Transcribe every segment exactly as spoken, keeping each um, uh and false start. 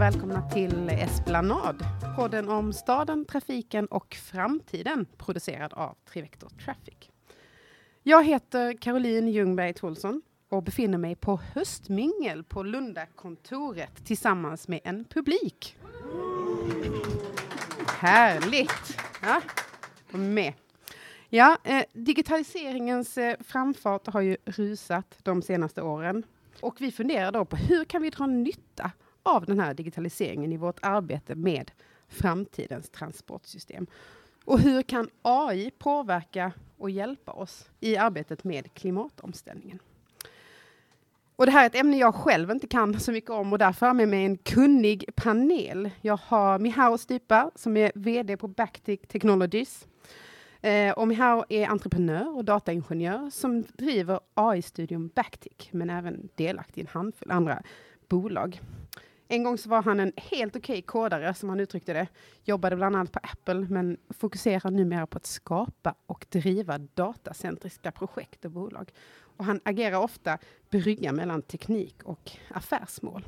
välkomna till Esplanad, podden om staden, trafiken och framtiden, producerad av Trivector Traffic. Jag heter Caroline Ljungberg Tolson och befinner mig på höstmingel på Lundakontoret tillsammans med en publik. Härligt! Ja, kom med. Ja, eh, digitaliseringens eh, framfart har ju rusat de senaste åren. Och vi funderar då på hur kan vi dra nytta av den här digitaliseringen i vårt arbete med framtidens transportsystem. Och hur kan A I påverka och hjälpa oss i arbetet med klimatomställningen. Och det här är ett ämne jag själv inte kan så mycket om och därför har jag med mig en kunnig panel. Jag har Michał Stypa som är vd på Backtick Technologies. Eh, och Michał är entreprenör och dataingenjör som driver A I-studion Backtick men även delaktig i en handfull andra bolag. En gång så var han en helt okej kodare som han uttryckte det. Jobbade bland annat på Apple men fokuserar numera på att skapa och driva datacentriska projekt och bolag. Och han agerar ofta brygga mellan teknik och affärsmål.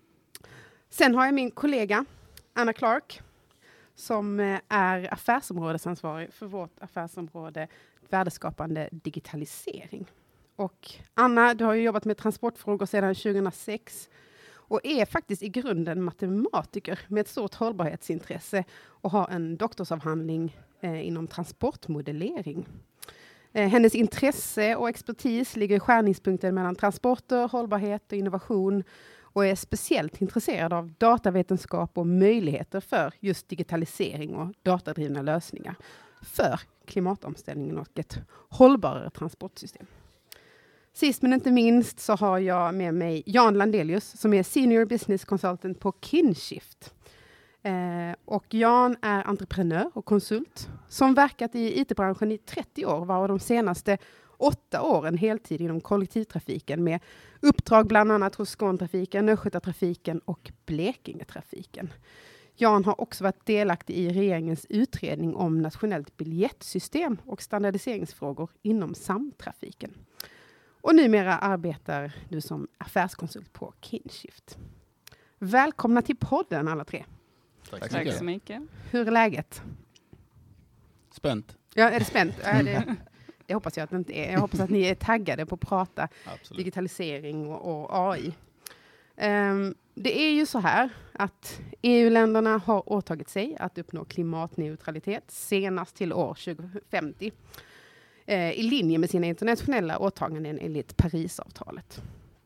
Sen har jag min kollega Anna Clark som är affärsområdesansvarig för vårt affärsområde värdeskapande digitalisering. Och Anna, du har ju jobbat med transportfrågor sedan tjugohundrasex och är faktiskt i grunden matematiker med ett stort hållbarhetsintresse och har en doktorsavhandling eh, inom transportmodellering. Eh, hennes intresse och expertis ligger i skärningspunkten mellan transporter, hållbarhet och innovation och är speciellt intresserad av datavetenskap och möjligheter för just digitalisering och datadrivna lösningar för klimatomställningen och ett hållbarare transportsystem. Sist men inte minst så har jag med mig Jan Landelius som är Senior Business Consultant på Kinshift. Eh, och Jan är entreprenör och konsult som verkat i I T-branschen i trettio år, var de senaste åtta åren heltid inom kollektivtrafiken med uppdrag bland annat hos Skåntrafiken, Östgötatrafiken och Blekingetrafiken. Jan har också varit delaktig i regeringens utredning om nationellt biljettsystem och standardiseringsfrågor inom samtrafiken. Och numera arbetar du som affärskonsult på Kinshift. Välkomna till podden alla tre. Tack så, Tack så mycket. Hur är läget? Spänt. Ja, är det spänt? Ja, det, det hoppas jag att det inte är. Jag hoppas att ni är taggade på att prata Absolut. digitalisering och, och A I. Um, det är ju så här att E U-länderna har åtagit sig att uppnå klimatneutralitet senast till år tjugohundrafemtio. I linje med sina internationella åtaganden enligt Parisavtalet.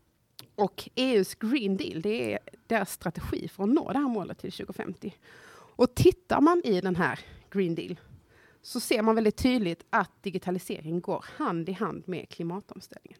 Och E U:s Green Deal, det är deras strategi för att nå det här målet till tjugohundrafemtio. Och tittar man i den här Green Deal så ser man väldigt tydligt att digitalisering går hand i hand med klimatomställningen.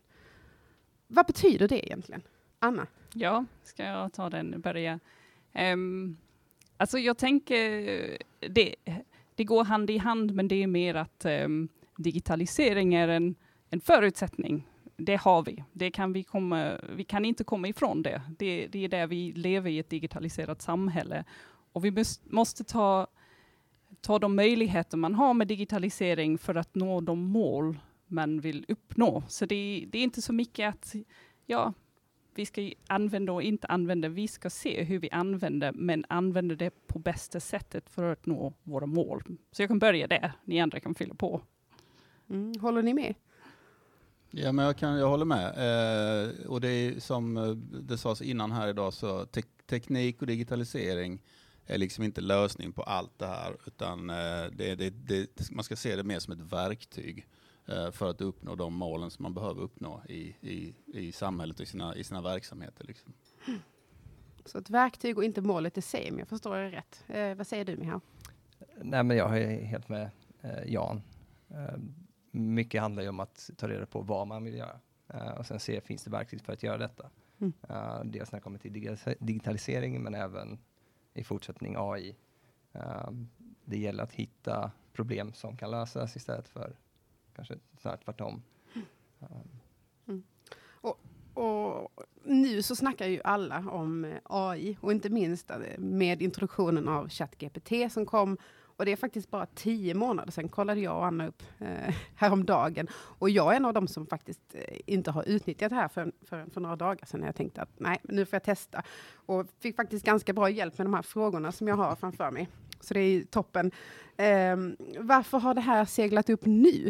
Vad betyder det egentligen? Anna? Ja, ska jag ta den och börja? Um, alltså jag tänker, det, det går hand i hand men det är mer att um, digitalisering är en, en förutsättning. Det har vi. Det kan vi, komma, vi kan inte komma ifrån det. det. Det är där vi lever i ett digitaliserat samhälle. Och vi måste, måste ta, ta de möjligheter man har med digitalisering för att nå de mål man vill uppnå. Så det, det är inte så mycket att ja, vi ska använda och inte använda. Vi ska se hur vi använder men använder det på bästa sättet för att nå våra mål. Så jag kan börja där. Ni andra kan fylla på. Mm, håller ni med? Ja, men jag, kan, jag håller med. Eh, och det är som det sades innan här idag så te- teknik och digitalisering är liksom inte lösning på allt det här utan eh, det, det, det, man ska se det mer som ett verktyg eh, för att uppnå de målen som man behöver uppnå i, i, i samhället och i sina, i sina verksamheter. Liksom. Mm. Så ett verktyg och inte målet i sig, men jag förstår det rätt. Eh, vad säger du, Michał? Nej, men jag är helt med eh, Jan. Eh, mycket handlar ju om att ta reda på vad man vill göra. Uh, och sen se, finns det verktyg för att göra detta? Mm. Uh, dels när det kommer till dig- digitalisering men även i fortsättning A I. Uh, det gäller att hitta problem som kan lösas istället för kanske snart tvärtom. Uh. Mm. Och, och nu så snackar ju alla om A I och inte minst med introduktionen av ChatGPT som kom Och det är faktiskt bara tio månader sedan kollade jag och Anna upp eh, häromdagen. Och jag är en av dem som faktiskt eh, inte har utnyttjat det här för, för, för några dagar sedan. När jag tänkte att nej, nu får jag testa. Och fick faktiskt ganska bra hjälp med de här frågorna som jag har framför mig. Så det är ju toppen. Eh, varför har det här seglat upp nu?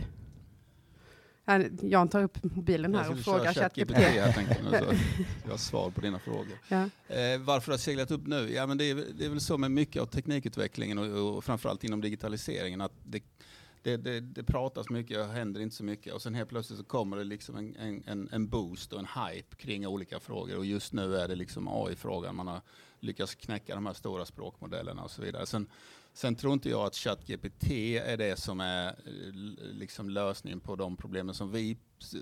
Jan tar upp mobilen här och frågar ChatGPT. Jag tänkte nu, så jag har svar på dina frågor. Ja. Eh, varför har det seglat upp nu? Ja, men det är, det är väl så med mycket av teknikutvecklingen och, och framförallt inom digitaliseringen att det, det, det, det pratas mycket och händer inte så mycket. Och sen helt plötsligt så kommer det liksom en, en, en boost och en hype kring olika frågor. Och just nu är det liksom A I-frågan. Man har lyckats knäcka de här stora språkmodellerna och så vidare. Sen, Sen tror inte jag att ChatGPT är det som är liksom lösningen på de problemen som vi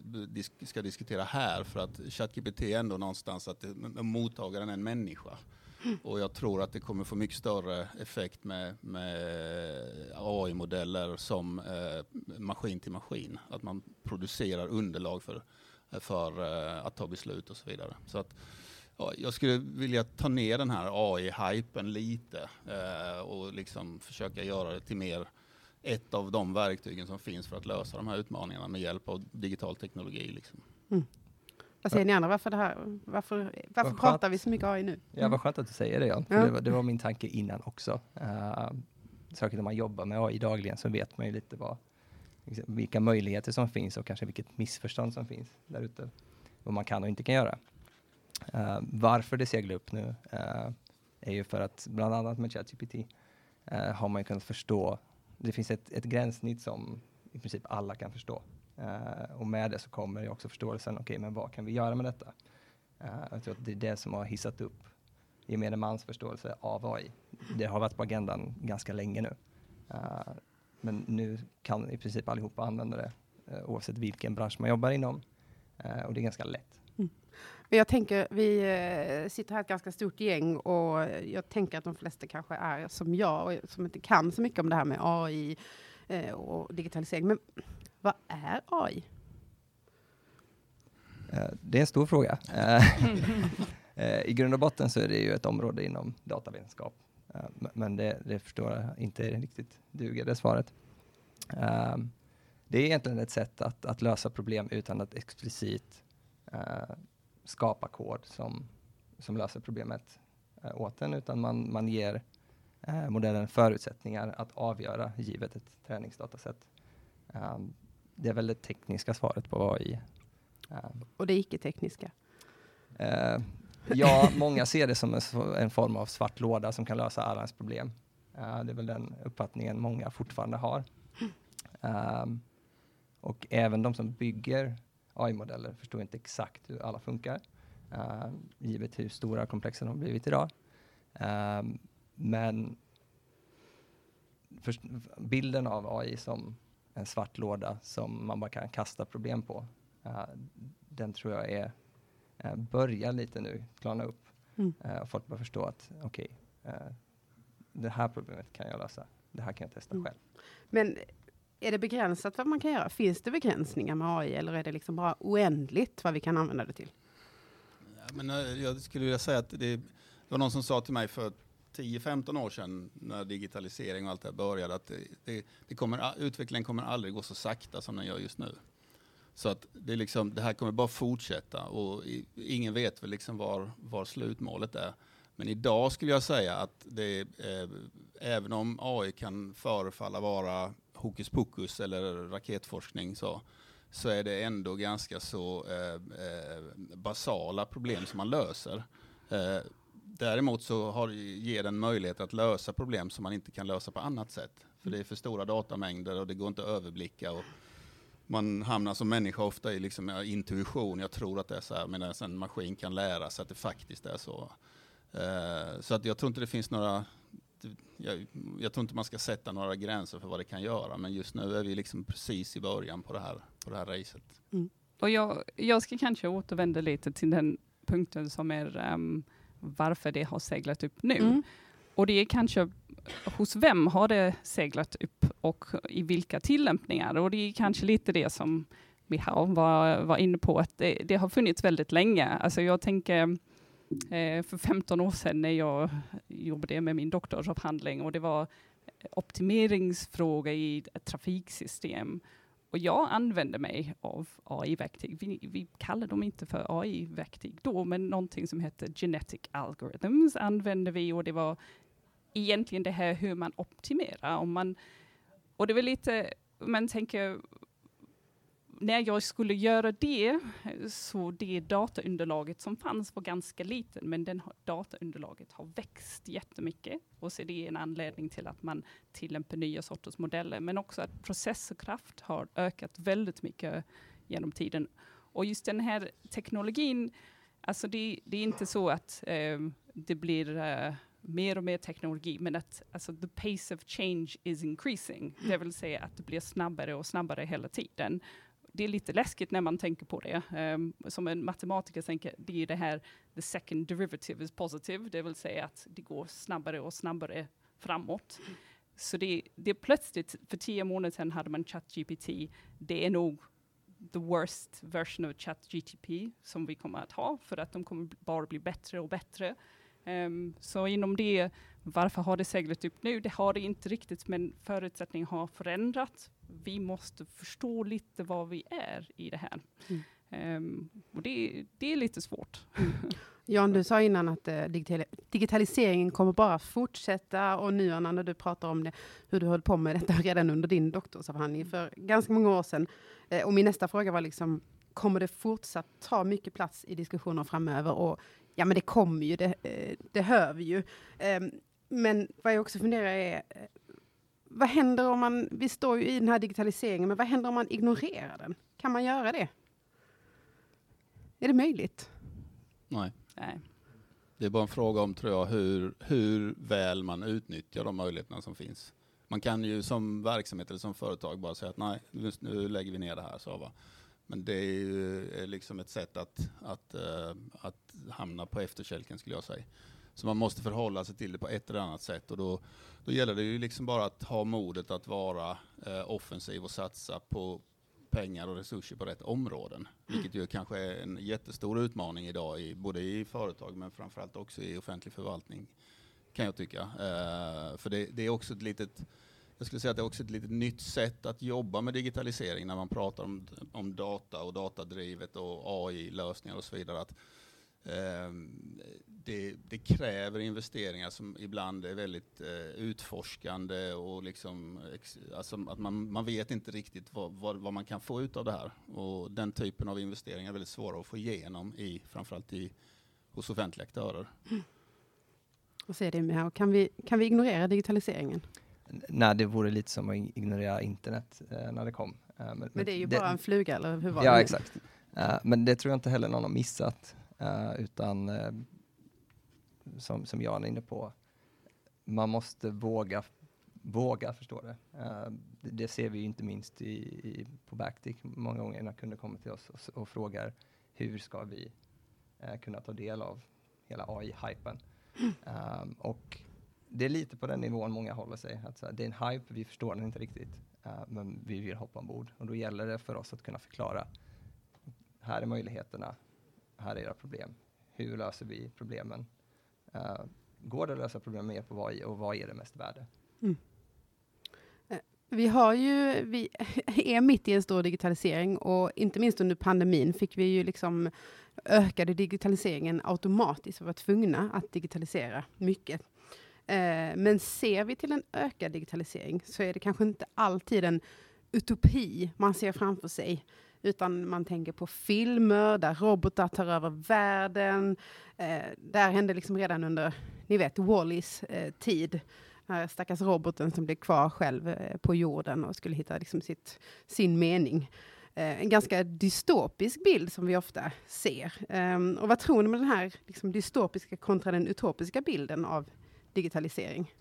ska diskutera här. För att ChatGPT är ändå någonstans att mottagaren är en människa. Och jag tror att det kommer få mycket större effekt med, med A I-modeller som eh, maskin till maskin. Att man producerar underlag för, för eh, att ta beslut och så vidare. Så att ja, jag skulle vilja ta ner den här A I-hypen lite eh, och liksom försöka göra det till mer ett av de verktygen som finns för att lösa de här utmaningarna med hjälp av digital teknologi. Liksom. Mm. Vad säger ni andra? Varför, det här, varför, varför pratar vi så mycket A I nu? Mm. Ja, vad skönt att du säger det, Jan. För ja. det, var, det var min tanke innan också. Uh, särskilt när man jobbar med A I dagligen så vet man ju lite vad, liksom, vilka möjligheter som finns och kanske vilket missförstånd som finns där ute. Vad man kan och inte kan göra. Uh, varför det seglar upp nu uh, är ju för att bland annat med ChatGPT uh, har man kunnat förstå, det finns ett, ett gränssnitt som i princip alla kan förstå. Uh, och med det så kommer ju också förståelsen, okej, okay, men vad kan vi göra med detta? Uh, jag tror att det är det som har hissat upp gemene mans förståelse av A I. Det har varit på agendan ganska länge nu. Uh, men nu kan i princip allihopa använda det uh, oavsett vilken bransch man jobbar inom. Uh, och det är ganska lätt. Mm. Men jag tänker, vi eh, sitter här ett ganska stort gäng och jag tänker att de flesta kanske är som jag och som inte kan så mycket om det här med A I eh, och digitalisering. Men vad är A I? Uh, det är en stor fråga. Uh, uh, I grund och botten så är det ju ett område inom datavetenskap. Uh, men det, det förstår jag inte riktigt duger det svaret. Uh, det är egentligen ett sätt att, att lösa problem utan att explicit uh, skapa kod som, som löser problemet uh, åt en, utan man, man ger uh, modellen förutsättningar att avgöra givet ett träningsdataset. Um, det är väl det tekniska svaret på A I. Um, och det icke-tekniska? Uh, ja, många ser det som en, en form av svart låda som kan lösa alla ens problem. Uh, det är väl den uppfattningen många fortfarande har. Um, och även de som bygger A I-modeller förstår inte exakt hur alla funkar. Uh, givet hur stora och komplexa de har blivit idag. Uh, men först, bilden av A I som en svart låda som man bara kan kasta problem på. Uh, den tror jag är uh, börjar lite nu klarna upp. Mm. Uh, och folk börjar förstå att okej, okay, uh, det här problemet kan jag lösa. Det här kan jag testa mm. själv. Men är det begränsat vad man kan göra? Finns det begränsningar med A I eller är det liksom bara oändligt vad vi kan använda det till? Ja, men jag skulle vilja säga att det, det var någon som sa till mig för tio femton år sedan när digitalisering och allt det här började att det, det, det kommer, utvecklingen kommer aldrig gå så sakta som den gör just nu. Så att det, är liksom, det här kommer bara fortsätta och i, ingen vet väl liksom var, var slutmålet är. Men idag skulle jag säga att det, eh, även om A I kan förefalla vara hokus pokus eller raketforskning så, så är det ändå ganska så eh, eh, basala problem som man löser. Eh, däremot så har, ger den möjlighet att lösa problem som man inte kan lösa på annat sätt. För det är för stora datamängder och det går inte att överblicka. Och man hamnar som människa ofta i liksom intuition. Jag tror att det är så här, medan en maskin kan lära sig att det faktiskt är så. Uh, så att jag tror inte det finns några, jag, jag tror inte man ska sätta några gränser för vad det kan göra, men just nu är vi liksom precis i början på det här, på det här racet. Mm. Och jag, jag ska kanske återvända lite till den punkten som är um, varför det har seglat upp nu. Mm. Och det är kanske hos vem har det seglat upp och i vilka tillämpningar. Och det är kanske lite det som vi var, var inne på, att det, det har funnits väldigt länge. Alltså jag tänker för femton år sedan när jag jobbade med min doktorsavhandling och det var optimeringsfråga i ett trafiksystem. Och jag använder mig av A I-verktyg. Vi, vi kallar dem inte för A I-verktyg då, men någonting som heter genetic algorithms använder vi. Och det var egentligen det här hur man optimerar. Om man, och det var lite, man tänker, när jag skulle göra det, så det dataunderlaget som fanns var ganska liten, men den dataunderlaget har växt jättemycket. Och så det är en anledning till att man tillämpar nya sorters modeller, men också att processorkraft har ökat väldigt mycket genom tiden. Och just den här teknologin, alltså det, det är inte så att eh, det blir eh, mer och mer teknologi, men att alltså, the pace of change is increasing. Det vill säga att det blir snabbare och snabbare hela tiden. Det är lite läskigt när man tänker på det. Um, som en matematiker tänker, det är det här, the second derivative is positive, det vill säga att det går snabbare och snabbare framåt. Mm. Så det, det är plötsligt, för tio månader sedan hade man ChatGPT, det är nog the worst version of ChatGPT som vi kommer att ha, för att de kommer bara bli bättre och bättre. Um, så inom det, varför har det seglat upp nu? Det har det inte riktigt, men förutsättningarna har förändrats. Vi måste förstå lite vad vi är i det här. Mm. Um, och det, det är lite svårt. Mm. Jan, du sa innan att uh, digital- digitaliseringen kommer bara fortsätta, och nu Anna, när du pratar om det, hur du höll på med detta redan under din doktorsavhandling för ganska många år sedan. Uh, och min nästa fråga var liksom, kommer det fortsatt ta mycket plats i diskussioner framöver? Och ja, men det kommer ju, det, det hör vi ju. Um, men vad jag också funderar är, vad händer om man, vi står ju i den här digitaliseringen, men vad händer om man ignorerar den? Kan man göra det? Är det möjligt? Nej. Nej. Det är bara en fråga om, tror jag, hur, hur väl man utnyttjar de möjligheterna som finns. Man kan ju som verksamhet eller som företag bara säga att nej, nu, nu lägger vi ner det här. Så va. Men det är ju liksom ett sätt att, att, uh, att hamna på efterkälken, skulle jag säga. Så man måste förhålla sig till det på ett eller annat sätt. Och då, då gäller det ju liksom bara att ha modet att vara uh, offensiv och satsa på pengar och resurser på rätt områden. Vilket ju kanske är en jättestor utmaning idag, i, både i företag men framförallt också i offentlig förvaltning, kan jag tycka. Uh, för det, det är också ett litet... Jag skulle säga att det är också ett litet nytt sätt att jobba med digitalisering när man pratar om, om data och datadrivet och A I-lösningar och så vidare. Att, eh, det, det kräver investeringar som ibland är väldigt eh, utforskande, och liksom, ex, alltså att man, man vet inte riktigt vad, vad, vad man kan få ut av det här. Och den typen av investeringar är väldigt svåra att få igenom, i, framförallt i, hos offentliga aktörer. Mm. Och säger det med här, kan vi, kan vi ignorera digitaliseringen? Nej, det vore lite som att ignorera internet eh, när det kom. Uh, men, men det är ju det, bara en fluga, eller hur var ja, det? Ja, exakt. Uh, men det tror jag inte heller någon har missat. Uh, utan, uh, som, som Jan är inne på, man måste våga, våga förstå det. Uh, det. Det ser vi ju inte minst i, i, på Backtick. Många gånger när kunder kommer till oss och, och frågar, hur ska vi uh, kunna ta del av hela A I-hypen? Um, och det är lite på den nivån många håller sig. Att, så här, det är en hype, vi förstår den inte riktigt. Uh, men vi vill hoppa ombord. Och då gäller det för oss att kunna förklara. Här är möjligheterna. Här är era problem. Hur löser vi problemen? Uh, går det att lösa problem mer på vad, och vad är det mest värde? Mm. Vi har ju, vi är mitt i en stor digitalisering, och inte minst under pandemin fick vi ju liksom ökade digitaliseringen automatiskt. Vi var tvungna att digitalisera mycket. Eh, men ser vi till en ökad digitalisering, så är det kanske inte alltid en utopi man ser framför sig, utan man tänker på filmer där robotar tar över världen. Eh, där hände liksom redan under, ni vet, Wall-E's eh, tid. Den stackars roboten som blev kvar själv eh, på jorden och skulle hitta liksom sitt, sin mening. Eh, en ganska dystopisk bild som vi ofta ser. Um, och vad tror ni med den här liksom, dystopiska kontra den utopiska bilden av digitalisering?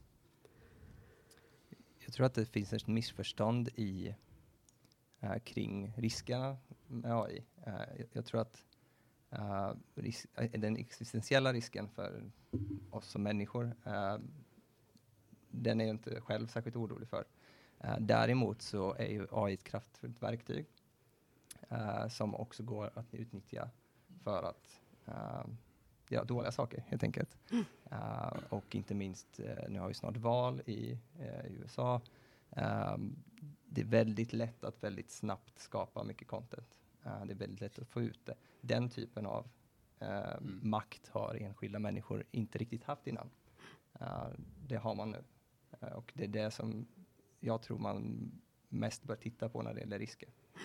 Jag tror att det finns ett missförstånd i, uh, kring riskerna med A I. Uh, jag, jag tror att uh, ris- den existentiella risken för oss som människor, uh, den är jag inte själv särskilt orolig för. Uh, däremot så är ju A I ett kraftfullt verktyg uh, som också går att utnyttja för att uh, ja, dåliga saker helt enkelt. Mm. Uh, och inte minst, uh, nu har vi snart val i, uh, i U S A. Um, det är väldigt lätt att väldigt snabbt skapa mycket content. Uh, det är väldigt lätt att få ut det. Den typen av uh, mm. makt har enskilda människor inte riktigt haft innan. Uh, det har man nu. Uh, och det är det som jag tror man mest bör titta på när det gäller risker.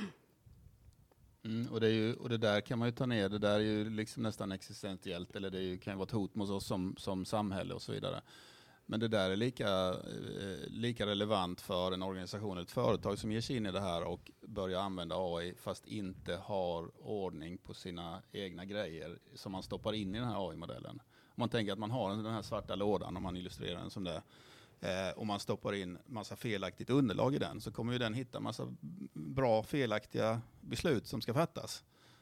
Mm, och, det är ju, och det där kan man ju ta ner, det där är ju liksom nästan existentiellt, eller det är ju, kan ju vara ett hot mot oss som, som samhälle och så vidare. Men det där är lika, eh, lika relevant för en organisation, ett företag som ger sig in i det här och börjar använda A I fast inte har ordning på sina egna grejer som man stoppar in i den här A I-modellen. Om man tänker att man har den här svarta lådan, om man illustrerar den som det, eh, och man stoppar in massa felaktigt underlag i den, så kommer ju den hitta massa bra felaktiga beslut som ska fattas.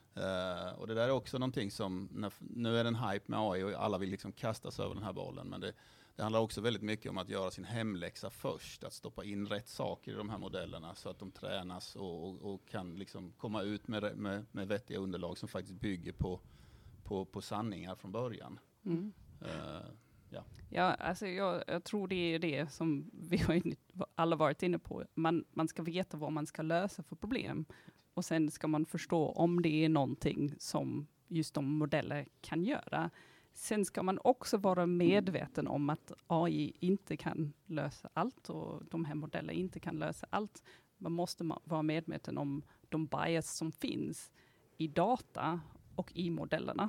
Uh, och det där är också någonting som, när, nu är det en hype med A I och alla vill liksom kasta sig över den här bollen, men det, det handlar också väldigt mycket om att göra sin hemläxa först, att stoppa in rätt saker i de här modellerna så att de tränas och, och, och kan liksom komma ut med, med, med vettiga underlag som faktiskt bygger på, på, på sanningar från början. Mm. Uh, ja. Ja, alltså jag, jag tror det är det som vi har alla varit inne på. Man, man ska veta vad man ska lösa för problem. Och sen ska man förstå om det är någonting som just de modeller kan göra. Sen ska man också vara medveten om att A I inte kan lösa allt och de här modellerna inte kan lösa allt. Man måste ma- vara medveten om de bias som finns i data och i modellerna.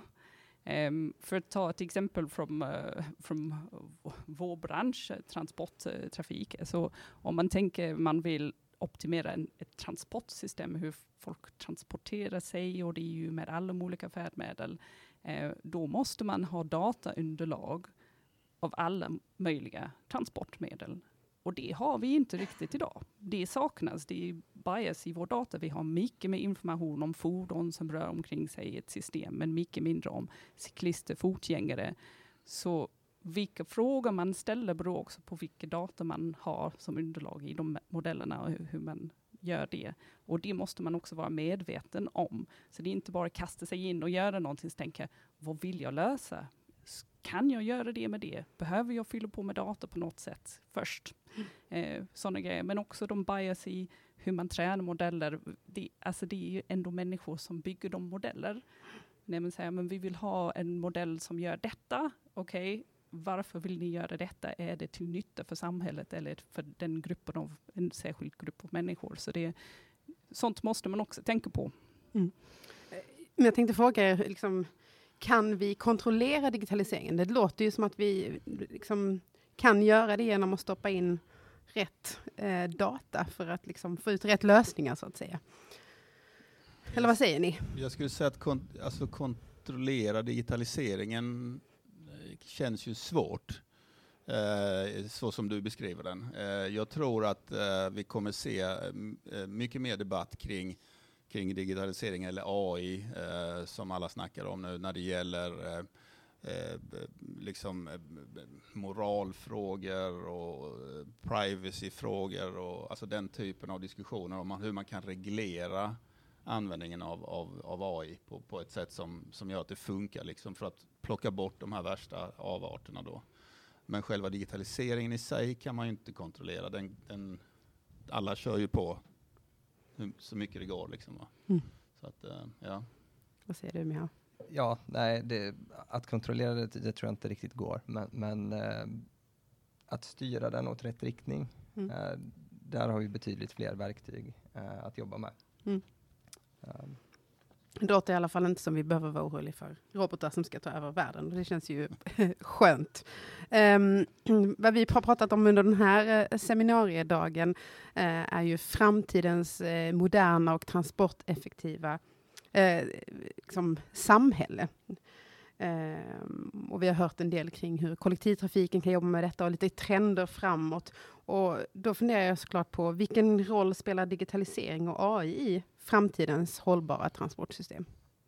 Um, för att ta ett exempel från uh, from vår bransch, transporttrafik. Uh, så om man tänker man vill optimera en, ett transportsystem, hur folk transporterar sig, och det är ju med alla olika färdmedel, eh, då måste man ha dataunderlag av alla möjliga transportmedel. Och det har vi inte riktigt idag. Det saknas, det är bias i vår data. Vi har mycket mer information om fordon som rör omkring sig i ett system, men mycket mindre om cyklister, fotgängare. Så vilka frågor man ställer beror också på vilka data man har som underlag i de modellerna och hur, hur man gör det. Och det måste man också vara medveten om. Så det är inte bara kasta sig in och göra någonting och tänka, vad vill jag lösa? Kan jag göra det med det? Behöver jag fylla på med data på något sätt först? Eh, sådana grejer. Men också de bias i hur man tränar modeller. Det, alltså det är ju ändå människor som bygger de modeller. När man säger, men vi vill ha en modell som gör detta. Okej. Okay. Varför vill ni göra detta? Är det till nytta för samhället eller för den gruppen av en särskild grupp av människor? Så det, sånt måste man också tänka på. Mm. Men jag tänkte fråga er, liksom, kan vi kontrollera digitaliseringen? Det låter ju som att vi liksom kan göra det genom att stoppa in rätt eh, data för att liksom få ut rätt lösningar, så att säga. Eller vad säger ni? Jag skulle säga att kont- alltså kontrollera digitaliseringen känns ju svårt, eh, så som du beskriver den. Eh, jag tror att eh, vi kommer se eh, mycket mer debatt kring, kring digitalisering eller A I, eh, som alla snackar om nu, när det gäller eh, eh, liksom eh, moralfrågor och privacyfrågor och alltså den typen av diskussioner om man, hur man kan reglera användningen av, av, av A I på, på ett sätt som, som gör att det funkar liksom, för att plocka bort de här värsta avarterna då. Men själva digitaliseringen i sig kan man ju inte kontrollera. Den, den, alla kör ju på hur, så mycket det går liksom, va? Mm. Så att, uh, ja. Vad säger du, Miha? Ja, nej, det, att kontrollera det, det tror jag inte riktigt går. Men, men eh, att styra den åt rätt riktning, Mm. eh, där har vi betydligt fler verktyg eh, att jobba med. Mm. Um, Det låter i alla fall inte som vi behöver vara oroliga för robotar som ska ta över världen. Det känns ju skönt. Um, vad vi har pratat om under den här uh, seminariedagen uh, är ju framtidens uh, moderna och transporteffektiva uh, liksom samhälle. Um, och vi har hört en del kring hur kollektivtrafiken kan jobba med detta och lite trender framåt. Och då funderar jag såklart på vilken roll spelar digitalisering och A I i framtidens hållbara transportsystem?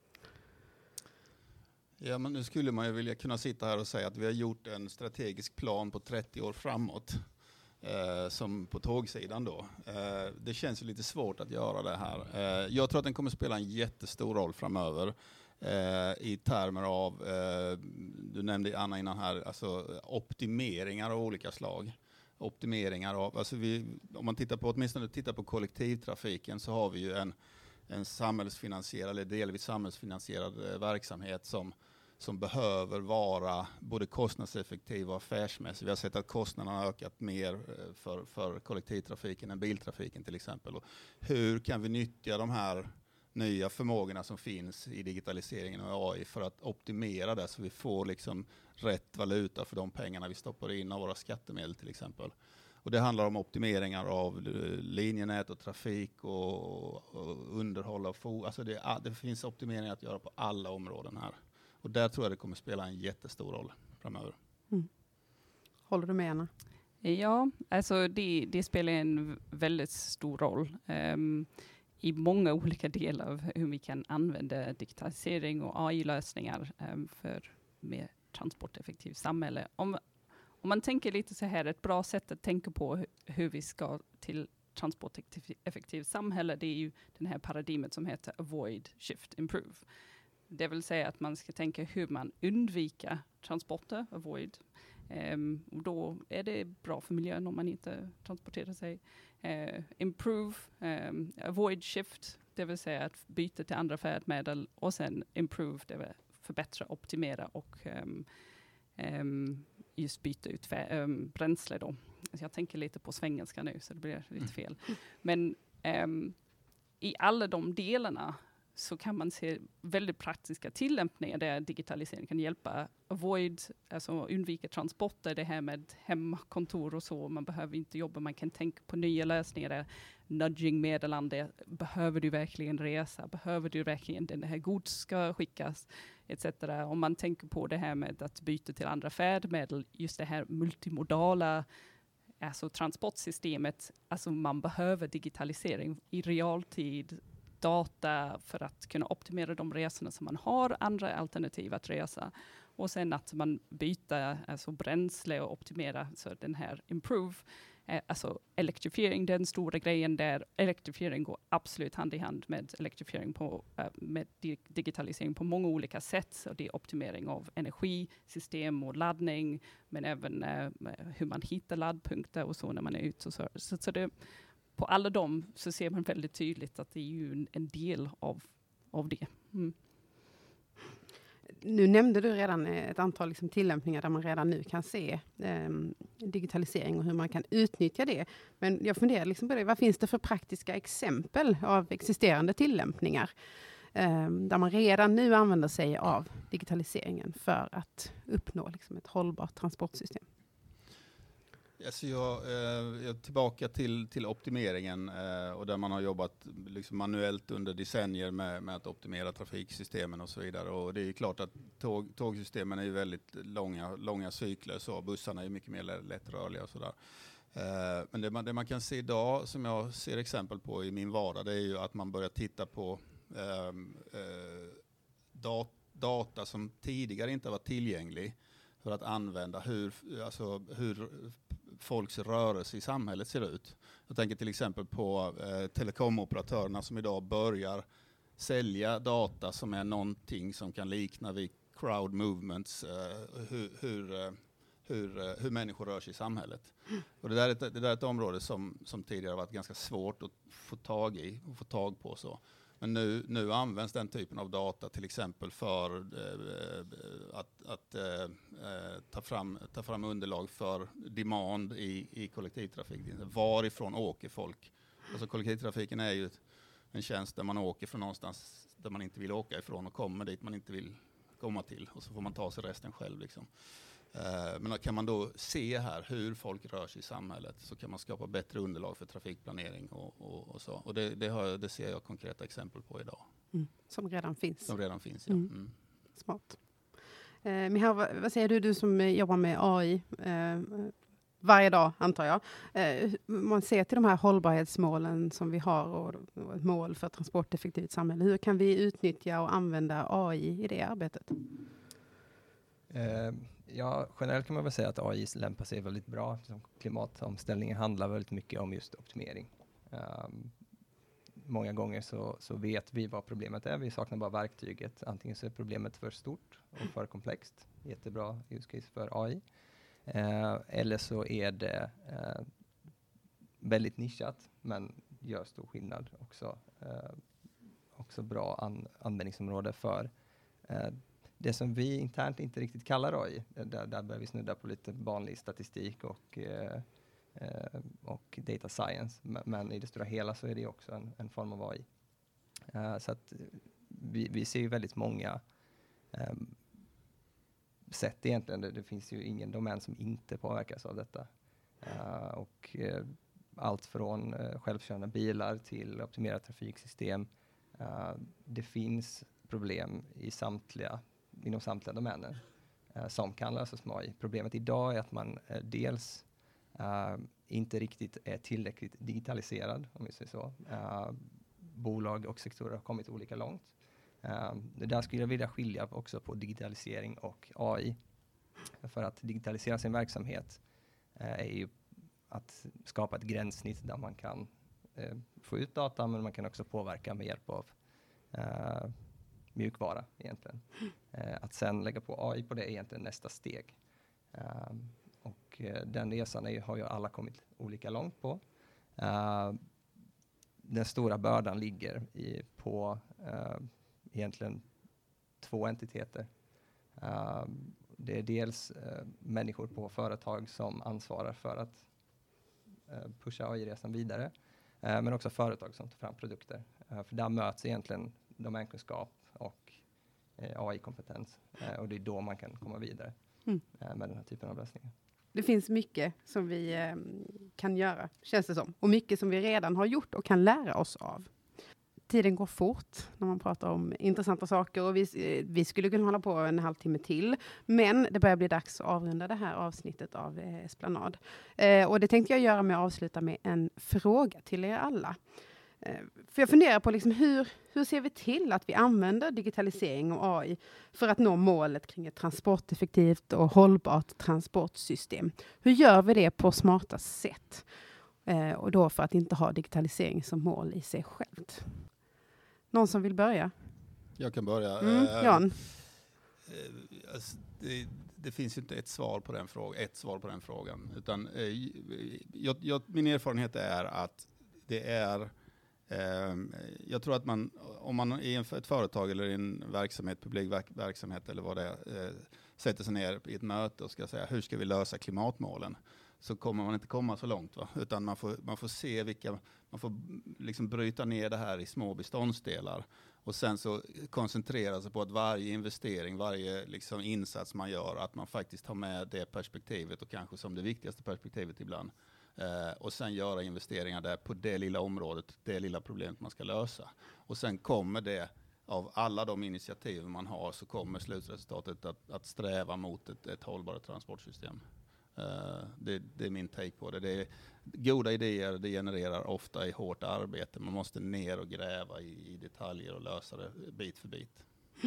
Ja, men nu skulle man ju vilja kunna sitta här och säga att vi har gjort en strategisk plan på trettio år framåt, eh, som på tågsidan då. Eh, det känns ju lite svårt att göra det här. Eh, jag tror att den kommer spela en jättestor roll framöver. eh, i termer av, eh, du nämnde Anna innan här, alltså optimeringar av olika slag. Optimeringar av, alltså vi, om man tittar på, åtminstone tittar på kollektivtrafiken, så har vi ju en, en samhällsfinansierad eller delvis samhällsfinansierad eh, verksamhet som som behöver vara både kostnadseffektiv och affärsmässig. Vi har sett att kostnaderna har ökat mer för, för kollektivtrafiken än biltrafiken till exempel. Och hur kan vi nyttja de här nya förmågorna som finns i digitaliseringen och A I för att optimera det så vi får liksom rätt valuta för de pengarna vi stoppar in av våra skattemedel till exempel. Och det handlar om optimeringar av linjenät och trafik och, och underhåll av fo- alltså det, det finns optimeringar att göra på alla områden här. Och där tror jag det kommer spela en jättestor roll framöver. Mm. Håller du med, Anna? Ja, alltså det, det spelar en väldigt stor roll um, i många olika delar av hur vi kan använda digitalisering och A I-lösningar um, för mer transporteffektivt samhälle. Om, om man tänker lite så här, ett bra sätt att tänka på hur, hur vi ska till transporteffektivt samhälle, det är ju den här paradigmet som heter avoid, shift, improve. Det vill säga att man ska tänka hur man undviker transporter, avoid. Um, och då är det bra för miljön om man inte transporterar sig. Uh, improve, um, avoid shift, det vill säga att byta till andra färdmedel. Och sen improve, det vill förbättra, optimera och um, um, just byta ut fär- um, bränsle då. Så jag tänker lite på svengelska nu så det blir lite fel. Men um, i alla de delarna så kan man se väldigt praktiska tillämpningar där digitalisering kan hjälpa. Avoid, alltså undvika transporter, det här med hemkontor och så. Man behöver inte jobba, man kan tänka på nya lösningar där. Nudging meddelande, behöver du verkligen resa? Behöver du verkligen den här gods ska skickas? et cetera. Om man tänker på det här med att byta till andra färdmedel, just det här multimodala alltså transportsystemet, alltså man behöver digitalisering i realtid, data för att kunna optimera de resorna som man har, andra alternativ att resa. Och sen att man byter alltså bränsle och optimera, så den här improve. Eh, alltså elektrifiering, den stora grejen där. Elektrifiering går absolut hand i hand med elektrifiering på, eh, med di- digitalisering på många olika sätt. Och det är optimering av energisystem och laddning, men även eh, hur man hittar laddpunkter och så när man är ute. Och så så, så det, på alla dem så ser man väldigt tydligt att det är ju en, en del av, av det. Mm. Nu nämnde du redan ett antal liksom tillämpningar där man redan nu kan se eh, digitalisering och hur man kan utnyttja det. Men jag funderar liksom på det, vad finns det för praktiska exempel av existerande tillämpningar eh, där man redan nu använder sig av digitaliseringen för att uppnå liksom ett hållbart transportsystem? Alltså jag, eh, jag är tillbaka till, till optimeringen eh, och där man har jobbat liksom manuellt under decennier med, med att optimera trafiksystemen och så vidare. Och det är ju klart att tåg, tågsystemen är ju väldigt långa, långa cykler, så bussarna är mycket mer lättrörliga och sådär. Eh, men det man, det man kan se idag, som jag ser exempel på i min vardag, det är ju att man börjar titta på eh, eh, dat, data som tidigare inte var tillgänglig för att använda hur, alltså hur folks rörelse i samhället ser ut. Jag tänker till exempel på eh, telekomoperatörerna som idag börjar sälja data som är någonting som kan likna vid crowd movements, eh, hur, hur, eh, hur, eh, hur människor rör sig i samhället. Och det där är ett, det där är ett område som, som tidigare varit ganska svårt att få tag i och få tag på. Så. Men nu, nu används den typen av data till exempel för eh, att, att eh, ta, fram, ta fram underlag för demand i, i kollektivtrafiken. Varifrån åker folk? Alltså kollektivtrafiken är ju en tjänst där man åker från någonstans där man inte vill åka ifrån och kommer dit man inte vill komma till. Och så får man ta sig resten själv. Liksom. Eh, men kan man då se här hur folk rör sig i samhället, så kan man skapa bättre underlag för trafikplanering och, och, och så. Och det, det, har, det ser jag konkreta exempel på idag. Mm. Som redan finns. Som redan finns, ja. Mm. Mm. Smart. Eh, Michal, vad, vad säger du, du som eh, jobbar med A I eh, varje dag, antar jag. Eh, man ser till de här hållbarhetsmålen som vi har och, och ett mål för transporteffektivt samhälle. Hur kan vi utnyttja och använda A I i det arbetet? Eh, ja, generellt kan man väl säga att A I lämpar sig väldigt bra. Klimatomställningen handlar väldigt mycket om just optimering. Um, många gånger så, så vet vi vad problemet är. Vi saknar bara verktyget. Antingen så är problemet för stort och för komplext. Jättebra use case för A I. Eh, eller så är det eh, väldigt nischat men gör stor skillnad också. Eh, också bra an- användningsområde för eh, det som vi internt inte riktigt kallar A I. Där, där börjar vi snudda på lite vanlig statistik och, eh, eh, och data science. Men, men i det stora hela så är det också en, en form av A I. Eh, så att vi, vi ser ju väldigt många eh, sätt egentligen. Det, det finns ju ingen domän som inte påverkas av detta. Uh, och uh, allt från uh, självkörande bilar till optimerat trafiksystem. Uh, det finns problem i samtliga, inom samtliga domäner uh, som kan lösas med A I. Problemet idag är att man uh, dels uh, inte riktigt är tillräckligt digitaliserad, om vi säger så. Uh, bolag och sektorer har kommit olika långt. Uh, där skulle jag vilja skilja också på digitalisering och A I. För att digitalisera sin verksamhet uh, är ju att skapa ett gränssnitt där man kan uh, få ut data, men man kan också påverka med hjälp av uh, mjukvara egentligen. Uh, att sen lägga på A I på det är egentligen nästa steg. Uh, och uh, den resan är, har ju alla kommit olika långt på. Uh, den stora bördan ligger i, på uh, egentligen två entiteter. Uh, det är dels uh, människor på företag som ansvarar för att uh, pusha A I-resan vidare. Uh, men också företag som tar fram produkter. Uh, för där möts egentligen domänkunskap och uh, A I-kompetens. Uh, och det är då man kan komma vidare mm. uh, med den här typen av lösningar. Det finns mycket som vi eh, kan göra, känns det som. Och mycket som vi redan har gjort och kan lära oss av. Tiden går fort när man pratar om intressanta saker. Och vi, vi skulle kunna hålla på en halvtimme till. Men det börjar bli dags att avrunda det här avsnittet av eh, Esplanad. Eh, och det tänkte jag göra med att avsluta med en fråga till er alla. Eh, för jag funderar på liksom hur, hur ser vi till att vi använder digitalisering och A I för att nå målet kring ett transporteffektivt och hållbart transportsystem. Hur gör vi det på smarta sätt? Eh, och då för att inte ha digitalisering som mål i sig självt. Någon som vill börja? Jag kan börja. Mm, Jan? Eh, eh, alltså, det, det finns ju inte ett svar på den frågan, ett svar på den frågan. Utan, eh, jag, jag, min erfarenhet är att det är eh, jag tror att man, om man i en, ett företag eller i en verksamhet, publik verk, verksamhet eller vad det är, eh, sätter sig ner i ett möte och ska säga hur ska vi lösa klimatmålen, så kommer man inte komma så långt, va? Utan man får, man får se vilka, man får liksom bryta ner det här i små beståndsdelar och sen så koncentrera sig på att varje investering, varje liksom insats man gör, att man faktiskt har med det perspektivet och kanske som det viktigaste perspektivet ibland. Eh, och sen göra investeringar där på det lilla området, det lilla problemet man ska lösa. Och sen kommer det, av alla de initiativ man har, så kommer slutresultatet att, att sträva mot ett, ett hållbart transportsystem. Uh, det, det är min take på det. Det är goda idéer, det genererar ofta i hårt arbete. Man måste ner och gräva i, i detaljer och lösa det bit för bit.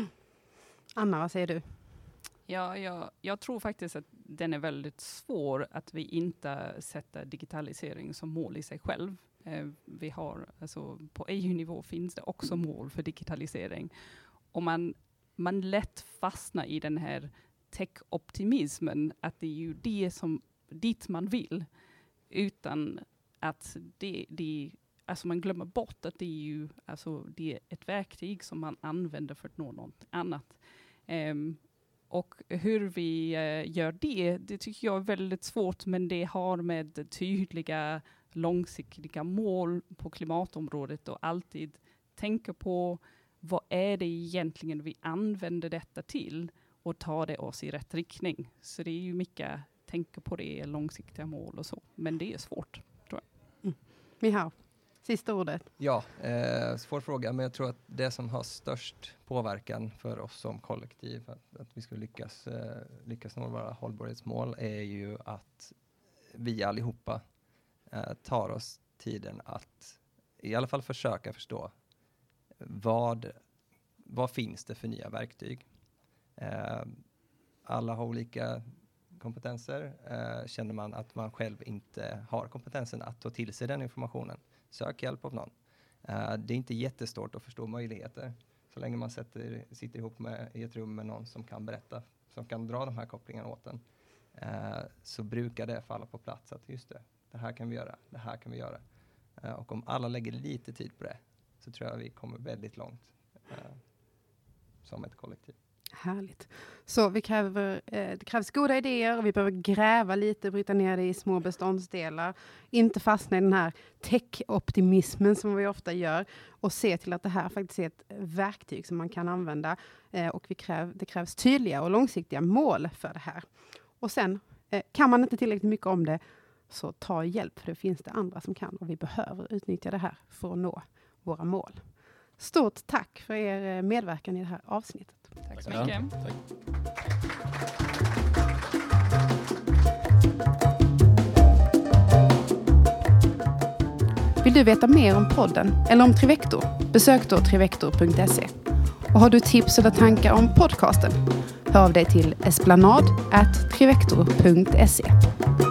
Anna, vad säger du? Ja, jag, jag tror faktiskt att den är väldigt svår, att vi inte sätter digitalisering som mål i sig själv. Eh, vi har, alltså, på E U-nivå finns det också mål för digitalisering. Och man, man lätt fastnar i den här tech-optimismen, att det är ju det som dit man vill, utan att det, det alltså man glömmer bort att det är ju alltså det är ett verktyg som man använder för att nå något annat. Um, och hur vi uh, gör det, det tycker jag är väldigt svårt, men det har med tydliga långsiktiga mål på klimatområdet och alltid tänka på vad är det egentligen vi använder detta till och ta det oss i rätt riktning. Så det är ju mycket tänka på det, långsiktiga mål och så. Men det är svårt, tror jag. Mm. Mihao, sista ordet. Ja, eh, svår fråga, men jag tror att det som har störst påverkan för oss som kollektiv, att, att vi ska lyckas, eh, lyckas nå våra hållbarhetsmål, är ju att vi allihopa eh, tar oss tiden att i alla fall försöka förstå vad, vad finns det för nya verktyg. Uh, alla har olika kompetenser. Uh, känner man att man själv inte har kompetensen att ta till sig den informationen, sök hjälp av någon. Uh, det är inte jättestort att förstå möjligheter. Så länge man sätter, sitter ihop med, i ett rum med någon som kan berätta, som kan dra de här kopplingarna åt en, uh, så brukar det falla på plats att just det, det här kan vi göra, det här kan vi göra. Uh, och om alla lägger lite tid på det, så tror jag vi kommer väldigt långt uh, som ett kollektiv. Härligt. Så vi kräver, eh, det krävs goda idéer och vi behöver gräva lite, bryta ner det i små beståndsdelar. Inte fastna i den här tech-optimismen som vi ofta gör och se till att det här faktiskt är ett verktyg som man kan använda. Eh, och vi kräv, det krävs tydliga och långsiktiga mål för det här. Och sen eh, kan man inte tillräckligt mycket om det, så ta hjälp, för det finns det andra som kan och vi behöver utnyttja det här för att nå våra mål. Stort tack för er medverkan i det här avsnittet. Tack så mycket. Ja, tack. Vill du veta mer om podden eller om Trivector? Besök då trivector punkt se. Och har du tips eller tankar om podcasten? Hör av dig till esplanad at trivector punkt se.